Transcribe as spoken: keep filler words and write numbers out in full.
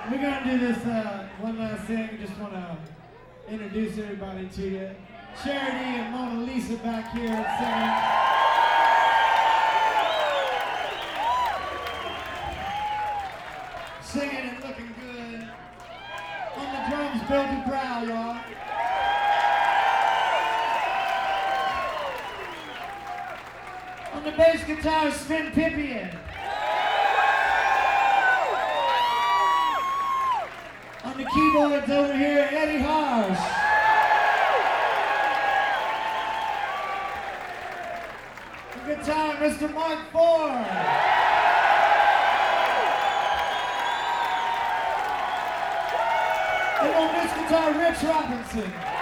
We're gonna do this uh, one last thing. We just want to introduce everybody to you. Charity and Mona Lisa back here singing. Singing and looking good. On the drums, Bill DuBrow, y'all. On the bass guitar, Sven Pippian. On the keyboards over here, Eddie Harsh. The guitar, Mister Mark Ford. And on this guitar, Rich Robinson.